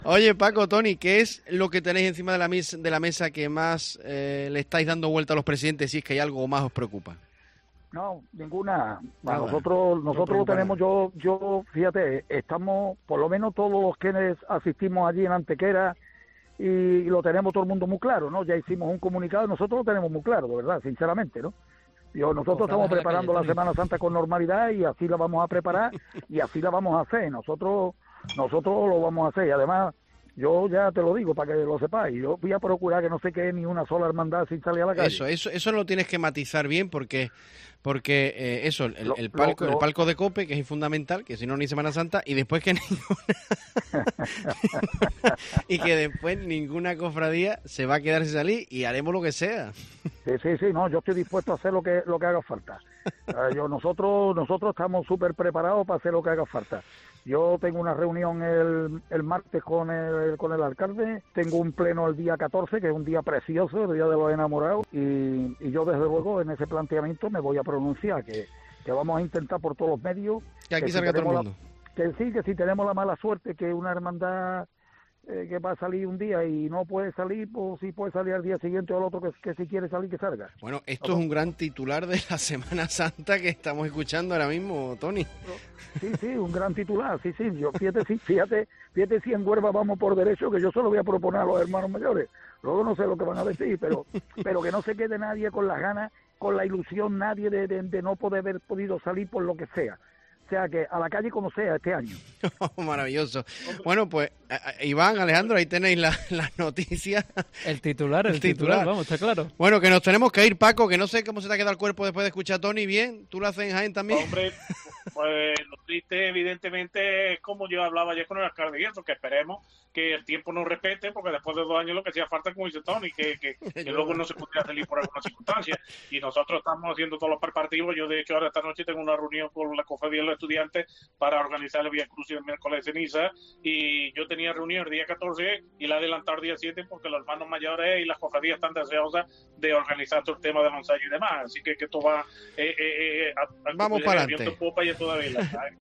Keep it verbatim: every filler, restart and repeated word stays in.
Oye, Paco, Tony, ¿qué es lo que tenéis encima de la, mesa, de la mesa que más eh, le estáis dando vuelta a los presidentes, si es que hay algo más os preocupa? No, ninguna. Bueno, Nada, nosotros no nosotros lo preocupa tenemos, nada. yo, yo, fíjate, estamos, por lo menos todos los que asistimos allí en Antequera, y lo tenemos todo el mundo muy claro, ¿no? Ya hicimos un comunicado, nosotros lo tenemos muy claro, de verdad, sinceramente, ¿no? Yo, nosotros Cofradas estamos en la calle, preparando la Tony. Semana Santa con normalidad y así la vamos a preparar y así la vamos a hacer. Nosotros nosotros lo vamos a hacer y además, yo ya te lo digo para que lo sepáis, yo voy a procurar que no se quede ni una sola hermandad sin salir a la calle. Eso, eso, eso lo tienes que matizar bien porque, porque eh, eso, el, Lo- el lo- palco, el lo- palco de Cope, que es fundamental, que si no ni Semana Santa, y después que ninguna y que después ninguna cofradía se va a quedar sin salir y haremos lo que sea. Sí, sí, sí, no, yo estoy dispuesto a hacer lo que lo que haga falta. Eh, yo nosotros nosotros estamos súper preparados para hacer lo que haga falta. Yo tengo una reunión el, el martes con el con el alcalde, tengo un pleno el día catorce, que es un día precioso, el día de los enamorados, y, y yo desde luego en ese planteamiento me voy a pronunciar, que, que vamos a intentar por todos los medios Que aquí si salga todo el tenemos mundo. la- que sí, que si tenemos la mala suerte que una hermandad eh, que va a salir un día y no puede salir, pues sí puede salir al día siguiente o al otro, que, que si quiere salir que salga. Bueno, esto es un gran titular de la Semana Santa que estamos escuchando ahora mismo, Tony. Sí, sí, un gran titular, sí, sí, yo fíjate, sí, fíjate, fíjate si en Huelva vamos por derecho, que yo solo voy a proponer a los hermanos mayores, luego no sé lo que van a decir, pero pero que no se quede nadie con las ganas, con la ilusión, nadie de, de, de no poder haber podido salir por lo que sea, o sea, que a la calle como sea este año. Maravilloso. Bueno, pues, a- a- Iván, Alejandro, ahí tenéis la- las noticias. El titular, el, El titular, titular. vamos, está claro. Bueno, que nos tenemos que ir, Paco, que no sé cómo se te ha quedado el cuerpo después de escuchar a Tony. Bien, ¿tú lo haces en Jaén también? Hombre, pues lo triste evidentemente es como yo hablaba ayer con el alcalde y eso, que esperemos que el tiempo nos respete, porque después de dos años lo que hacía falta, como dice Tony, que, que, que luego no se pudiera salir por alguna circunstancia. Y nosotros estamos haciendo todos los preparativos. Yo, de hecho, ahora esta noche tengo una reunión con la cofradía de los estudiantes para organizar el Vía Cruz el miércoles de ceniza. Y yo tenía reunión el día catorce y la he adelantado el día siete porque los hermanos mayores y las cofradías están deseosas de organizar todo el tema de avanzar y demás. Así que, que esto va eh, eh, eh, a, a, Vamos a, para a viento adelante. en popa y a toda vela, ¿sabes?